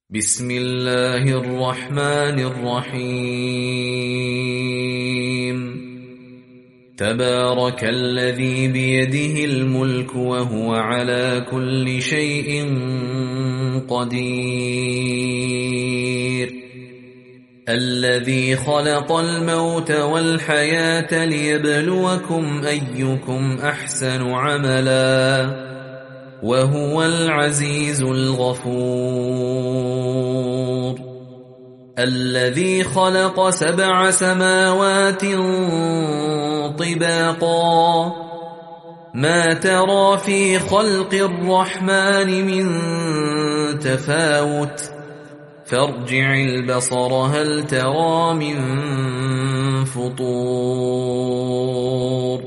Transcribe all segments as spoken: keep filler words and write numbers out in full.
بسم الله الرحمن الرحيم تبارك الذي بيده الملك وهو على كل شيء قدير الذي خلق الموت والحياة ليبلوكم أيكم أحسن عملاً وهو العزيز الغفور الذي خلق سبع سماوات طباقا ما ترى في خلق الرحمن من تفاوت فارجع البصر هل ترى من فطور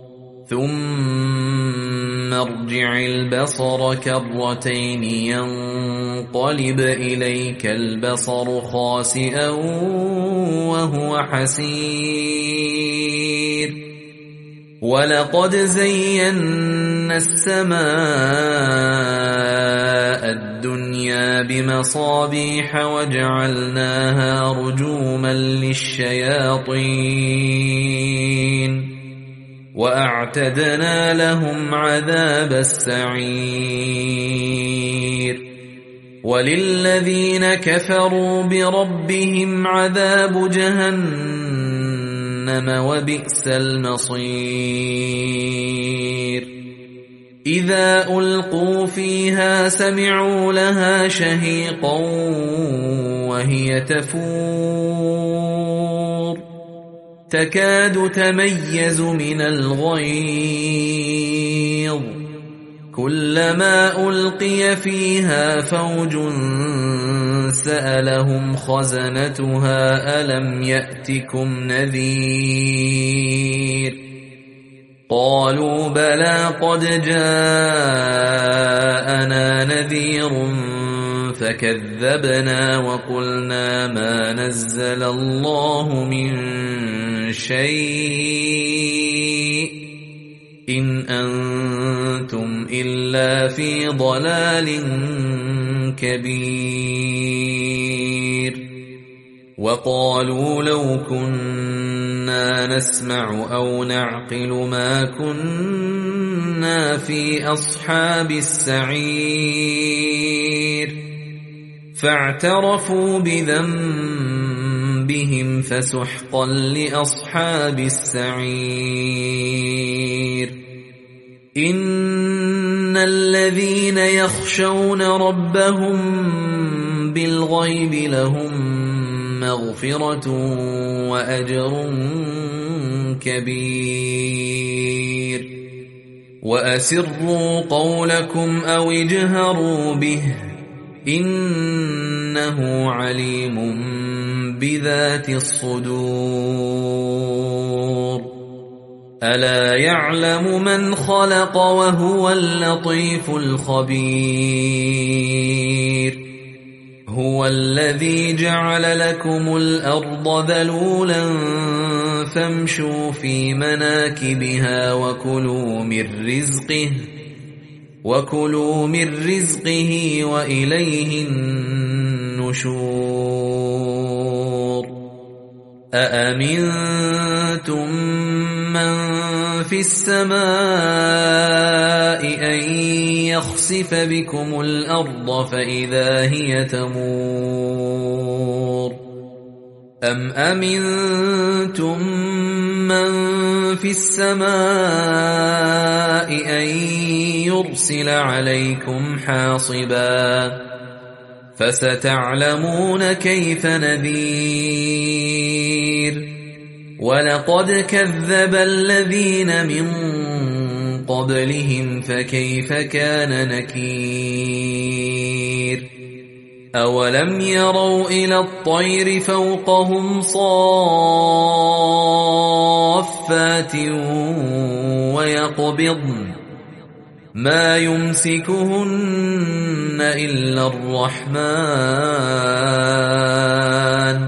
ثم ارجع البصر كرتين ينقلب إليك البصر خاسئا وهو حسير ولقد زينا السماء الدنيا بمصابيح وجعلناها رجوما للشياطين وأعتدنا لهم عذاب السعير وللذين كفروا بربهم عذاب جهنم وبئس المصير إذا ألقوا فيها سمعوا لها شهيقا وهي تفور تكاد تميز من الغيظ كلما ألقي فيها فوج سألهم خزنتها ألم يأتكم نذير قالوا بلى قد جاءنا نذير فكذبنا وقلنا ما نزل الله من شيء إن أنتم إلا في ضلال كبير وقالوا لو كنا نسمع أو نعقل ما كنا في أصحاب السعير فاعترفوا بذنبهم فسحقا لأصحاب السعير إن الذين يخشون ربهم بالغيب لهم مغفرة وأجر كبير وأسروا قولكم أو اجهروا به إنه عليم بذات الصدور ألا يعلم من خلق وهو اللطيف الخبير هو الذي جعل لكم الأرض ذلولا فامشوا في مناكبها وكلوا من رزقه وكلوا من رزقه وإليه النشور أأمنتم من في السماء أن يخسف بكم الأرض فإذا هي تمور أم أمنتم من في السماء أن يرسل عليكم حاصبا فستعلمون كيف نذير ولقد كذب الذين من قبلهم فكيف كان نكير أولم يروا إلى الطير فوقهم صافات ويقبضن ما يمسكهن إلا الرحمن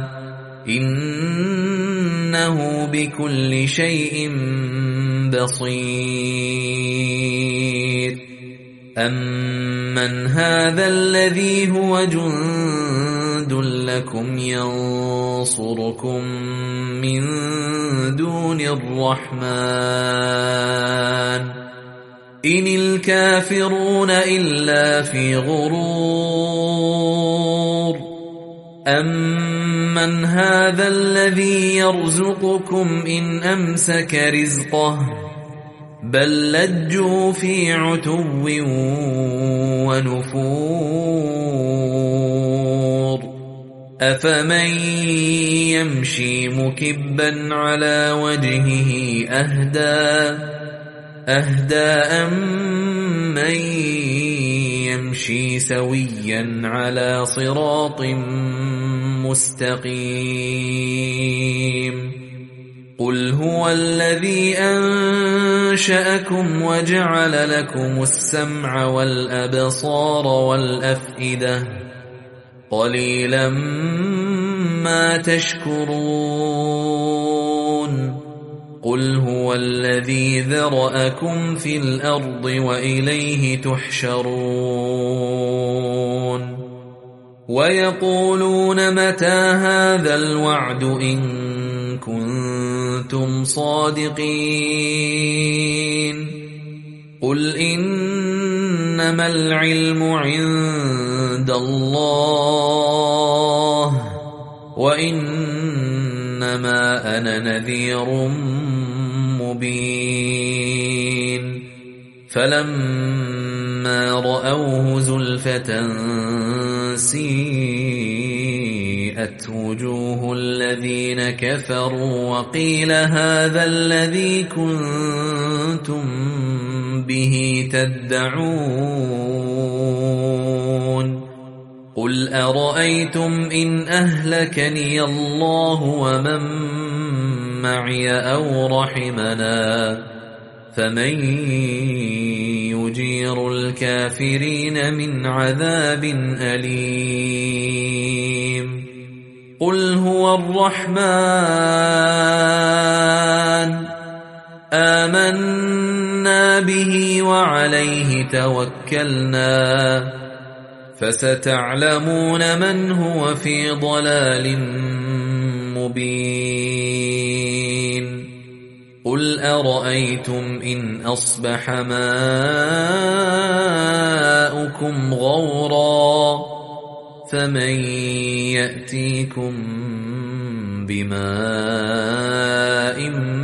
إنه بكل شيء بصير أمن أَمَّنْ هَذَا الَّذِي هُوَ جُندٌ لَّكُمْ يَنصُرُكُم مِّن دُونِ الرَّحْمَٰنِ إِنِ الْكَافِرُونَ إِلَّا فِي غُرُورٍ أَمَّنْ هَذَا الَّذِي يَرْزُقُكُمْ إِنْ أَمْسَكَ رِزْقَهُ بَل لَّجُّوا فِي عُتُوٍّ وَنُفُورٍ أَفَمَن يَمْشِي مُكِبًّا عَلَىٰ وَجْهِهِ أَهْدَىٰ أَهْدَىٰ أَمَّن يَمْشِي سَوِيًّا عَلَىٰ صِرَاطٍ مُّسْتَقِيمٍ قُلْ هُوَ الَّذِي أَنشَأَكُمْ وَجَعَلَ لَكُمُ السَّمْعَ وَالْأَبْصَارَ وَالْأَفْئِدَةَ قَلِيلًا مَّا تَشْكُرُونَ قُلْ هُوَ الَّذِي ذَرَأَكُمْ فِي الْأَرْضِ وَإِلَيْهِ تُحْشَرُونَ وَيَقُولُونَ مَتَىٰ هَٰذَا الْوَعْدُ إِن كُنتُمْ صَادِقِينَ قُلْ إِنَّمَا الْعِلْمُ عِندَ اللَّهِ وَإِنَّمَا أَنَا نَذِيرٌ مُّبِينٌ فَلَمَّا رَأَوْهُ زُلْفَةً سِيئَتْ وُجُوهُ الَّذِينَ كَفَرُوا وَقِيلَ هَٰذَا الَّذِي كُنتُم بِهِ تَدَّعُونَ قُلْ أَرَأَيْتُمْ إِنْ أَهْلَكَنِيَ اللَّهُ وَمَن مَّعِيَ أَوْ رَحِمَنَا فَمَن يُجِيرُ الْكَافِرِينَ مِنْ عَذَابٍ أَلِيمٍ قُلْ هُوَ الرَّحْمَٰنُ آمَنَّا بِهِ وَعَلَيْهِ تَوَكَّلْنَا فَسَتَعْلَمُونَ مَنْ هُوَ فِي ضَلَالٍ مُّبِينٍ قُلْ أَرَأَيْتُمْ إِنْ أَصْبَحَ مَاؤُكُمْ غَوْرًا فَمَن يَأْتِيكُم بِمَاءٍ